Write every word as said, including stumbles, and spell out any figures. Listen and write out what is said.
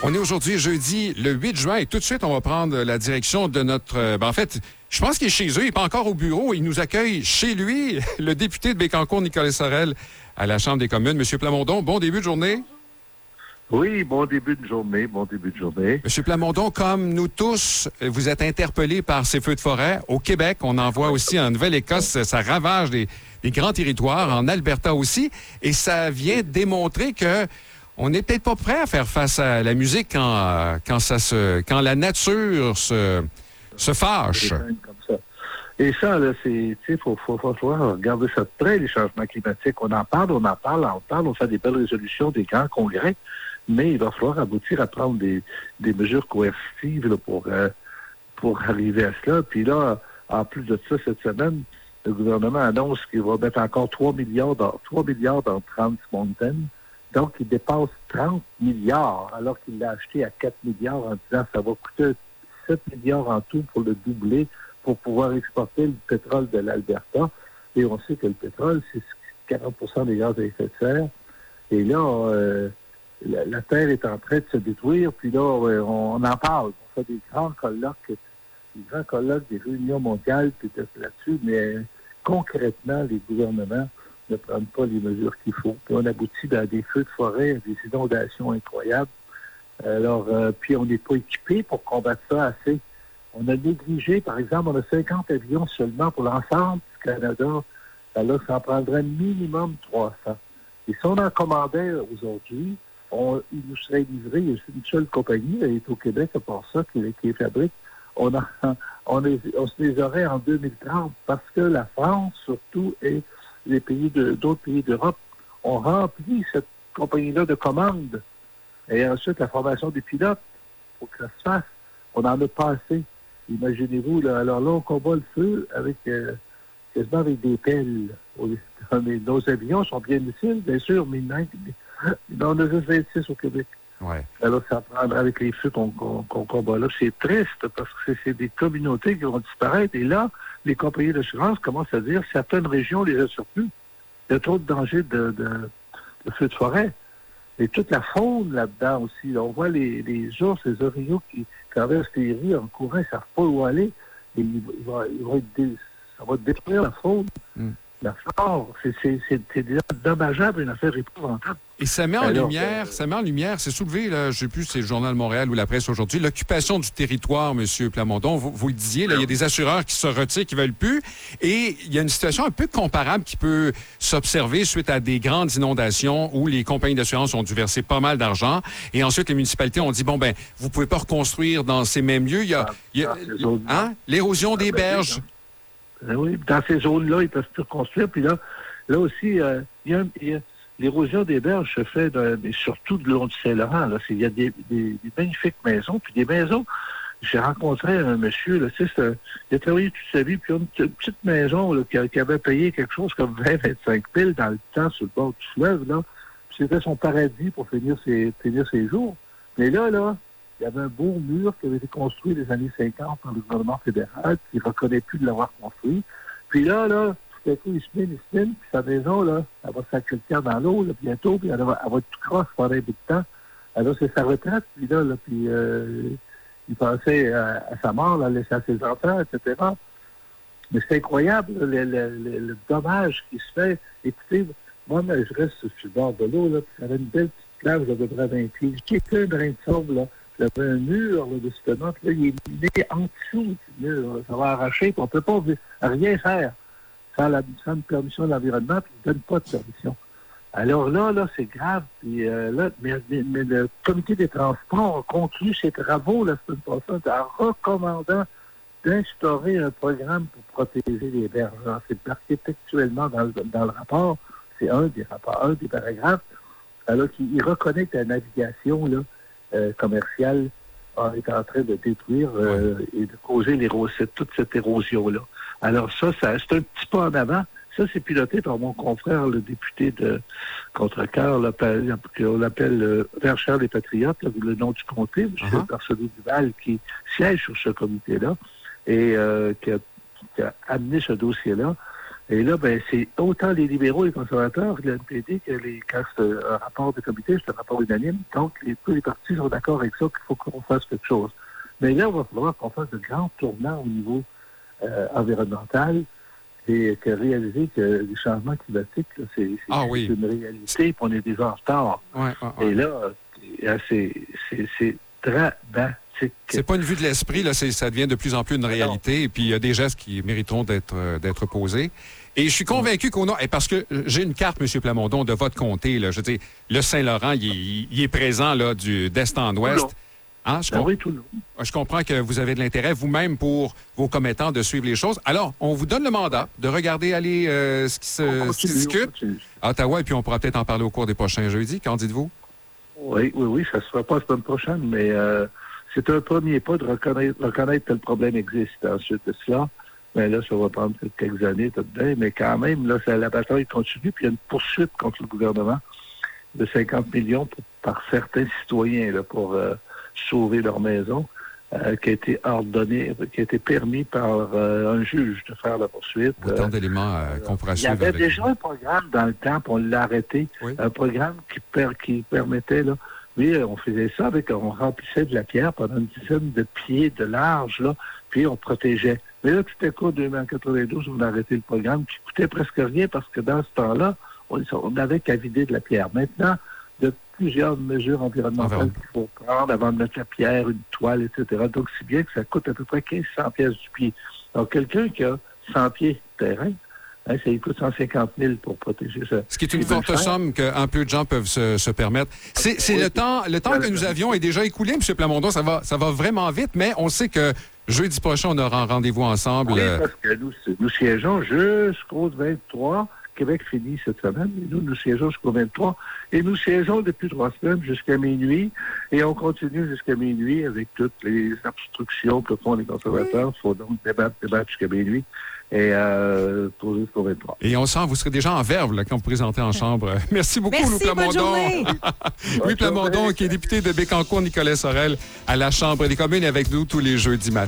On est aujourd'hui jeudi le huit juin et tout de suite, on va prendre la direction de notre... Euh, ben en fait, je pense qu'il est chez eux, il n'est pas encore au bureau. Il nous accueille chez lui, le député de Bécancour, Nicolas Sorel, à la Chambre des communes. Monsieur Plamondon, bon début de journée. Oui, bon début de journée, bon début de journée. Monsieur Plamondon, comme nous tous, vous êtes interpellés par ces feux de forêt. Au Québec, on en voit aussi en Nouvelle-Écosse, ça ravage des, des grands territoires, en Alberta aussi, et ça vient démontrer que on n'est peut-être pas prêt à faire face à la musique quand, quand, ça se, quand la nature se, se fâche. Comme ça. Et ça, là, c'est, tu sais, il faut, faut, faut, faut regarder ça de près, les changements climatiques. On en parle, on en parle, on en parle, on fait des belles résolutions, des grands congrès, mais il va falloir aboutir à prendre des, des mesures coercitives là, pour, euh, pour arriver à cela. Puis là, en plus de ça, cette semaine, le gouvernement annonce qu'il va mettre encore trois milliards dans, trois milliards dans Trans Mountain. Donc, il dépasse trente milliards, alors qu'il l'a acheté à quatre milliards en disant que ça va coûter sept milliards en tout pour le doubler, pour pouvoir exporter le pétrole de l'Alberta. Et on sait que le pétrole, c'est quarante pour cent des gaz à effet de serre. Et là, euh, la, la Terre est en train de se détruire, puis là, on, on en parle. On fait des grands colloques, des grands colloques, des réunions mondiales, puis là-dessus, mais concrètement, les gouvernements ne prennent pas les mesures qu'il faut. Puis on aboutit à des feux de forêt, à des inondations incroyables. Alors, euh, puis on n'est pas équipé pour combattre ça assez. On a négligé, par exemple, on a cinquante avions seulement pour l'ensemble du Canada. Alors, ça en prendrait minimum trois cents. Et si on en commandait aujourd'hui, on, il nous serait livré, il y a une seule compagnie, elle est au Québec, à part ça, qui, qui les fabrique. On, a, on, les, on se les aurait en deux mille trente parce que la France, surtout, et les pays de, d'autres pays d'Europe ont rempli cette compagnie-là de commandes. Et ensuite, la formation des pilotes, il faut que ça se fasse. On n'en a pas assez. Imaginez-vous, là, alors là, on combat le feu avec euh, quasiment avec des pelles. Nos avions sont bien missiles, bien sûr, mais on a juste vingt-six au Québec. Ouais. Alors, ça prendra avec les feux qu'on, qu'on, qu'on combat là. C'est triste parce que c'est, c'est des communautés qui vont disparaître. Et là, les compagnies d'assurance commencent à dire certaines régions les assurent plus. Il y a trop de dangers de, de, de feux de forêt. Et toute la faune là-dedans aussi. Là, on voit les, les ours, les orignaux qui traversent les rues en courant, ils ne savent pas où aller. Et il, il va, il va être dé, ça va détruire la faune. Mm. La flore, c'est, c'est, c'est, c'est dommageable, une affaire épouvantable. Et ça met en Alors, lumière, euh, ça met en lumière, c'est soulevé, là, je ne sais plus si c'est le Journal de Montréal ou la presse aujourd'hui, l'occupation du territoire, M. Plamondon. Vous, vous le disiez, là, il y a des assureurs qui se retirent, qui ne veulent plus. Et il y a une situation un peu comparable qui peut s'observer suite à des grandes inondations où les compagnies d'assurance ont dû verser pas mal d'argent. Et ensuite, les municipalités ont dit, bon, ben, vous ne pouvez pas reconstruire dans ces mêmes lieux. Il y a, il y a hein, l'érosion des berges. Oui, dans ces zones-là, ils peuvent plus reconstruire. Puis là, là aussi, euh, il y a, il y a l'érosion des berges se fait, de, mais surtout de long du Saint-Laurent. Là, c'est, il y a des, des, des magnifiques maisons, puis des maisons. J'ai rencontré un monsieur, là, tu sais, il a travaillé toute sa vie, puis une petite maison là, qui, qui avait payé quelque chose comme vingt à vingt-cinq piles dans le temps sur le bord du fleuve. Là. Puis c'était son paradis pour finir ses, finir ses jours. Mais là, là, il y avait un beau mur qui avait été construit dans les années cinquante par le gouvernement fédéral, qui ne reconnaît plus de l'avoir construit. Puis là, là, tout à coup, il se mine, il se mine, puis sa maison, là, elle va s'acculter dans l'eau, là, bientôt, puis elle va, elle va être tout croche pendant un bout de temps. Alors, c'est sa retraite, puis là, là puis euh, il pensait à, à sa mort, là, laisser à ses enfants, et cetera. Mais c'est incroyable, là, le, le, le, le dommage qui se fait. Écoutez, moi, je reste sur le bord de l'eau, là, puis ça avait une belle petite plage de près vingt pieds. J'ai qu'un grain de sable, là. J'avais un mur là, de cette note, là, il est né en dessous du mur. Ça va arracher, puis on ne peut pas rien faire sans, la, sans une permission de l'environnement, puis ils ne donnent pas de permission. Alors là, là, c'est grave. Puis, euh, là, mais, mais, mais le comité des transports a conclu ses travaux la semaine passée en recommandant d'instaurer un programme pour protéger les berges. Alors, c'est marqué textuellement dans le, dans le rapport. C'est un des rapports, un des paragraphes. Alors qu'il reconnaît que la navigation, là, Euh, commercial euh, est en train de détruire euh, et de causer l'érosion, toute cette érosion-là. Alors ça, ça, c'est un petit pas en avant. Ça, c'est piloté par mon confrère, le député de Contrecœur, qu'on appelle euh, Verchères des Patriotes, là, le nom du comté, M. Uh-huh. Barcelou Duval, qui siège sur ce comité-là et euh, qui, a, qui a amené ce dossier-là. Et là, ben, c'est autant les libéraux et les conservateurs de l'N P D que les, quand c'est un rapport de comité, c'est un rapport unanime. Donc, les, tous les partis sont d'accord avec ça qu'il faut qu'on fasse quelque chose. Mais là, il va falloir qu'on fasse de grands tournants au niveau euh, environnemental et que réaliser que les changements climatiques, là, c'est, c'est, ah, oui. c'est une réalité et on est déjà en retard. Ouais, ouais, ouais. Et là, c'est, c'est, c'est dramatique. C'est pas une vue de l'esprit, là, c'est, ça devient de plus en plus une réalité. Non. Et puis, il y a des gestes qui mériteront d'être, euh, d'être posés. Et je suis convaincu qu'on a... Parce que j'ai une carte, M. Plamondon, de votre comté. Là, je veux dire, le Saint-Laurent, il est, il est présent là, du, d'est en ouest. Hein, je, ben comp... oui, tout le je comprends que vous avez de l'intérêt vous-même pour vos commettants de suivre les choses. Alors, on vous donne le mandat de regarder aller euh, ce qui se, continue, ce qui se discute à Ottawa, et puis on pourra peut-être en parler au cours des prochains jeudis. Qu'en dites-vous? Oui, oui, oui, ça ne se fera pas la semaine prochaine, mais euh, c'est un premier pas de reconnaître, reconnaître que le problème existe. Ensuite de cela, mais là, ça va prendre quelques années, tout de même, mais quand même, là, ça, la bataille continue, puis il y a une poursuite contre le gouvernement de cinquante millions pour, par certains citoyens là, pour euh, sauver leur maison, euh, qui a été ordonné, qui a été permis par euh, un juge de faire la poursuite. Autant euh, d'éléments euh, qu'on pourra suivre. Il y avait avec... déjà un programme dans le temps, puis on l'a arrêté, oui. Un programme qui, per, qui permettait, là, oui, on faisait ça avec, on remplissait de la pierre pendant une dizaine de pieds de large, là, puis on protégeait. Mais là, tout à coup, en dix-neuf quatre-vingt-douze, on a arrêté le programme qui coûtait presque rien parce que dans ce temps-là, on n'avait qu'à vider de la pierre. Maintenant, il y a plusieurs mesures environnementales qu'il faut prendre avant de mettre la pierre, une toile, et cetera. Donc, si bien que ça coûte à peu près mille cinq cents pièces du pied. Donc, quelqu'un qui a cent pieds de terrain, hein, ça lui coûte cent cinquante mille pour protéger ça. Ce qui est une forte somme qu'un peu de gens peuvent se, se permettre. C'est, c'est oui, le temps, le temps que nous avions est déjà écoulé, M. Plamondon. Ça va, ça va vraiment vite, mais on sait que jeudi prochain, on aura un rendez-vous ensemble. Oui, parce que nous, nous siégeons jusqu'au vingt-trois. Québec finit cette semaine, et nous, nous siégeons jusqu'au vingt-trois, et nous siégeons depuis trois semaines jusqu'à minuit, et on continue jusqu'à minuit avec toutes les obstructions que font les conservateurs. Il faut donc débattre, débattre jusqu'à minuit, et euh, pour jusqu'au vingt-trois. Et on sent, vous serez déjà en verve là, quand vous présentez en chambre. Merci beaucoup, Merci, Louis Plamondon. Louis Plamondon, qui est député de Bécancour, Nicolet Sorel, à la Chambre des communes, avec nous tous les jeudis matins.